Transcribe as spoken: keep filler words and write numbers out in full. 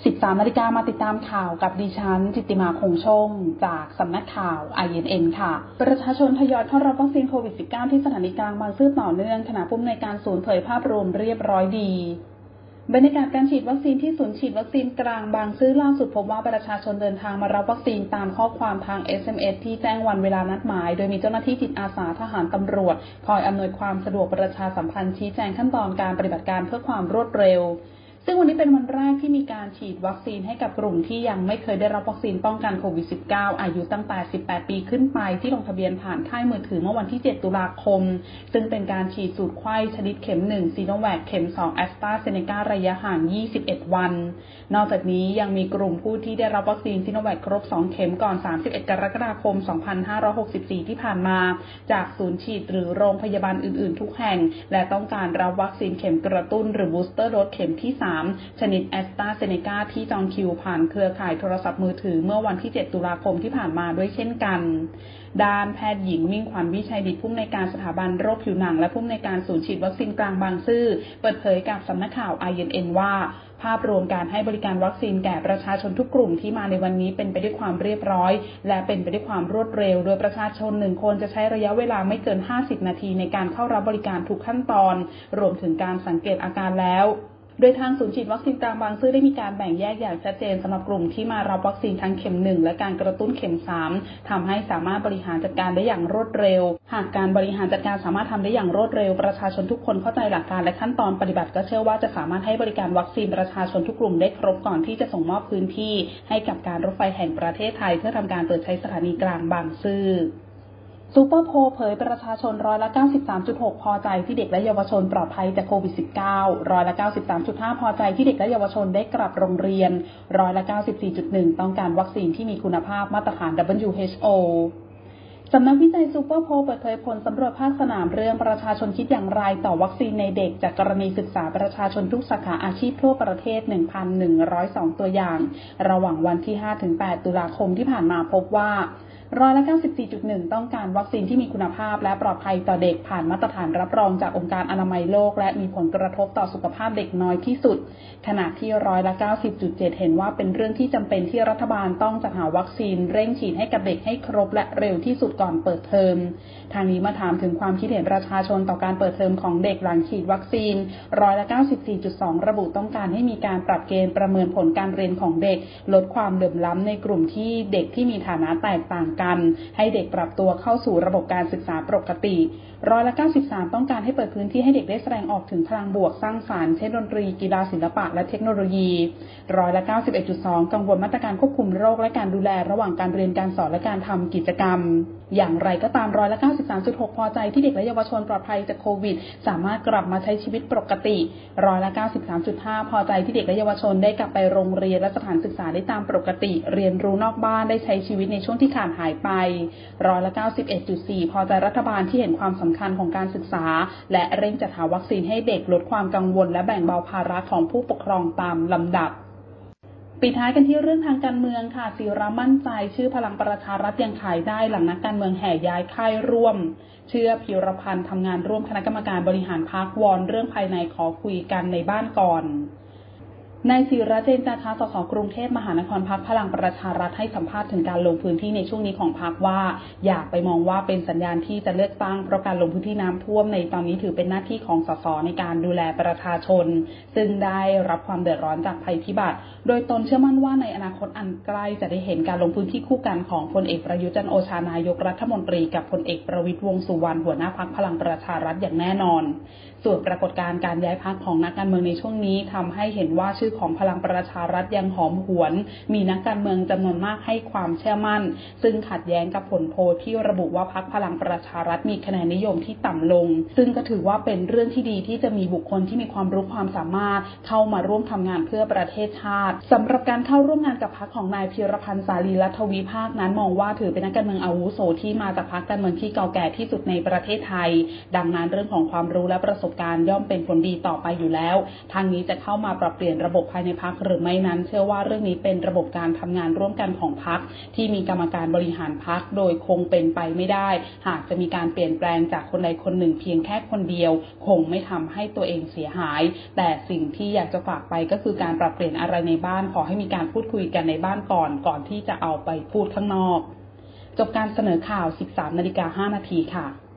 สิบสามนาฬิกามาติดตามข่าวกับดิฉันจิตติมาคงชงจากสำนักข่าว ไอ เอ็น เอ็น ค่ะประชาชนทยอยเข้ารับวัคซีนโควิด สิบเก้า ที่สถานีกลางบางซื่อต่อเนื่องขณะผู้อำนวยการศูนย์เผยภาพรวมเรียบร้อยดีบรรยากาศการฉีดวัคซีนที่ศูนย์ฉีดวัคซีนกลางบางซื่อล่าสุดพบว่าประชาชนเดินทางมารับวัคซีนตามข้อความทาง เอส เอ็ม เอส ที่แจ้งวันเวลานัดหมายโดยมีเจ้าหน้าที่จิตอาสาทหารตำรวจคอยอำนวยความสะดวกประชาสัมพันธ์ชี้แจงขั้นตอนการปฏิบัติการเพื่อความรวดเร็วซึ่งวันนี้เป็นวันแรกที่มีการฉีดวัคซีนให้กับกลุ่มที่ยังไม่เคยได้รับวัคซีนป้องกันโควิด สิบเก้า อายุตั้งแต่สิบแปดปีขึ้นไปที่ลงทะเบียนผ่านค่ายมือถือเมื่อวันที่เจ็ดตุลาคมซึ่งเป็นการฉีดสูตรไข้ชนิดเข็มหนึ่งซีโนแวคเข็มสองแอสตราเซเนการะยะห่างยี่สิบเอ็ดวันนอกจากนี้ยังมีกลุ่มผู้ที่ได้รับวัคซีนซีโนแวคครบสองเข็มก่อนสามสิบเอ็ดกรกฎาคมสองพันห้าร้อยหกสิบสี่ที่ผ่านมาจากศูนย์ฉีดหรือโรงพยาบาลอื่นๆทุกแห่งและต้องการรับวัคซีนเข็มกระตุ้นหรือบูสเตอร์โดสเข็มที่สามชนิดแอสตราเซเนกาที่จองคิวผ่านเครือข่ายโทรศัพท์มือถือเมื่อวันที่เจ็ดตุลาคมที่ผ่านมาด้วยเช่นกันด้านแพทย์หญิงมิ่งขวัญวิชัยดิษฐ์ผู้อำนวยการสถาบันโรคผิวหนังและผู้อำนวยการศูนย์ฉีดวัคซีนกลางบางซื่อเปิดเผยกับสำนักข่าว ไอ เอ็น เอ็น ว่าภาพรวมการให้บริการวัคซีนแก่ประชาชนทุกกลุ่มที่มาในวันนี้เป็นไปด้วยความเรียบร้อยและเป็นไปด้วยความรวดเร็วโดยประชาชนหนึ่งคนจะใช้ระยะเวลาไม่เกินห้าสิบนาทีในการเข้ารับบริการทุกขั้นตอนรวมถึงการสังเกตอาการแล้วโดยทางศูนย์ฉีดวัคซีนกลางบางซื่อได้มีการแบ่งแยกอย่างชัดเจนสำหรับกลุ่มที่มารับวัคซีนทั้งเข็มหนึ่งและการกระตุ้นเข็มสามทำให้สามารถบริหารจัดการได้อย่างรวดเร็วหากการบริหารจัดการสามารถทำได้อย่างรวดเร็วประชาชนทุกคนเข้าใจหลักการและขั้นตอนปฏิบัติก็เชื่อว่าจะสามารถให้บริการวัคซีนประชาชนทุกกลุ่มได้ครบก่อนที่จะส่งมอบพื้นที่ให้กับการรถไฟแห่งประเทศไทยเพื่อทำการเปิดใช้สถานีกลางบางซื่อซูเปอร์โพลเผยประชาชนร้อยละ เก้าสิบสามจุดหก พอใจที่เด็กและเยาวชนปลอดภัยจากโควิด สิบเก้า ร้อยละ เก้าสิบสามจุดห้า พอใจที่เด็กและเยาวชนได้กลับโรงเรียนร้อยละ เก้าสิบสี่จุดหนึ่ง ต้องการวัคซีนที่มีคุณภาพมาตรฐาน ดับเบิลยู เอช โอ สำนักวิจัยซูเปอร์โพลเปิดเผยผลสำรวจภาคสนามเรื่องประชาชนคิดอย่างไรต่อวัคซีนในเด็กจากกรณีศึกษาประชาชนทุกสาขาอาชีพทั่วประเทศ หนึ่งพันหนึ่งร้อยสอง ตัวอย่างระหว่างวันที่ ห้าถึงแปด ตุลาคมที่ผ่านมาพบว่าร้อยละ เก้าสิบสี่จุดหนึ่ง ต้องการวัคซีนที่มีคุณภาพและปลอดภัยต่อเด็กผ่านมาตรฐานรับรองจากองค์การอนามัยโลกและมีผลกระทบต่อสุขภาพเด็กน้อยที่สุดขณะที่ร้อยละ เก้าสิบจุดเจ็ด เห็นว่าเป็นเรื่องที่จำเป็นที่รัฐบาลต้องจัดหาวัคซีนเร่งฉีดให้กับเด็กให้ครบและเร็วที่สุดก่อนเปิดเทอมทางนี้มาถามถึงความคิดเห็นประชาชนต่อการเปิดเทอมของเด็กหลังฉีดวัคซีนร้อยละ เก้าสิบสี่จุดสอง ระบุต้องการให้มีการปรับเกณฑ์ประเมินผลการเรียนของเด็กลดความเหลื่อมล้ำในกลุ่มที่เด็กที่มีฐานะแตกต่างกันให้เด็กปรับตัวเข้าสู่ระบบการศึกษาปกติร้อยละ เก้าสิบสาม ต้องการให้เปิดพื้นที่ให้เด็กได้แสดงออกถึงพลังบวกสร้างสรรค์เช่นดนตรีกีฬาศิลปะและเทคโนโลยีร้อยละ เก้าสิบเอ็ดจุดสอง กังวลมาตรการควบคุมโรคและการดูแลระหว่างการเรียนการสอนและการทำกิจกรรมอย่างไรก็ตามร้อยละ เก้าสิบสามจุดหก พอใจที่เด็กและเยาวชนปลอดภัยจากโควิดสามารถกลับมาใช้ชีวิตปกติร้อยละ เก้าสิบสามจุดห้า พอใจที่เด็กและเยาวชนได้กลับไปโรงเรียนและสถานศึกษาได้ตามปกติเรียนรู้นอกบ้านได้ใช้ชีวิตในช่วงที่ขาดหายไปร้อยละ เก้าสิบเอ็ดจุดสี่ พอใจรัฐบาลที่เห็นความสำคัญของการศึกษาและเร่งจัดหาวัคซีนให้เด็กลดความกังวลและแบ่งเบาภาระของผู้ปกครองตามลำดับปิดท้ายกันที่เรื่องทางการเมืองค่ะศิระมั่นใจชื่อพลังประชารัฐยังขายได้หลังนักการเมืองแห่ย้ายค่ายร่วมเชื่อพิรพันธ์ทำงานร่วมคณะกรรมการบริหารพรรควอนเรื่องภายในขอคุยกันในบ้านก่อนนายศิระเจนจาคะสสกรุงเทพมหานครพรรคพลังประชารัฐให้สัมภาษณ์ถึงการลงพื้นที่ในช่วงนี้ของพรรคว่าอย่าไปมองว่าเป็นสัญญาณที่จะเลือกตั้งเพราะการลงพื้นที่น้ำท่วมในตอนนี้ถือเป็นหน้าที่ของสสในการดูแลประชาชนซึ่งได้รับความเดือดร้อนจากภัยพิบัติโดยตนเชื่อมั่นว่าในอนาคตอันใกล้จะได้เห็นการลงพื้นที่คู่กันของพลเอกประยุทธ์จันทร์โอชานายกรัฐมนตรีกับพลเอกประวิตรวงษ์สุวรรณหัวหน้าพรรคพลังประชารัฐอย่างแน่นอนส่วนปรากฏการณ์การย้ายพรรคของนักการเมืองในช่วงนี้ทำให้เห็นว่าชื่อของพลังประชารัฐยังหอมหวนมีนักการเมืองจำนวนมากให้ความเชื่อมั่นซึ่งขัดแย้งกับผลโพลที่ระบุว่าพรรคพลังประชารัฐมีคะแนนนิยมที่ต่ำลงซึ่งก็ถือว่าเป็นเรื่องที่ดีที่จะมีบุคคลที่มีความรู้ความสามารถเข้ามาร่วมทำงานเพื่อประเทศชาติสำหรับการเข้าร่วมงานกับพรรคของนายพีรพันธ์สาลีรัฐวิภาคนั้นมองว่าถือเป็นนักการเมืองอาวุโสที่มาจากพรรคการเมืองที่เก่าแก่ที่สุดในประเทศไทยดังนั้นเรื่องของความรู้และประสบการณ์ย่อมเป็นผลดีต่อไปอยู่แล้วทางนี้จะเข้ามาปรับเปลี่ยนระบบบบภายในพรรคหรือไม่นั้นเชื่อว่าเรื่องนี้เป็นระบบการทำงานร่วมกันของพรรคที่มีกรรมการบริหารพรรคโดยคงเป็นไปไม่ได้หากจะมีการเปลี่ยนแปลงจากคนใดคนหนึ่งเพียงแค่คนเดียวคงไม่ทำให้ตัวเองเสียหายแต่สิ่งที่อยากจะฝากไปก็คือการปรับเปลี่ยนอะไรในบ้านขอให้มีการพูดคุยกันในบ้านก่อนก่อนที่จะเอาไปพูดข้างนอกจบการเสนอข่าว สิบสามนาฬิกาห้านาที ค่ะ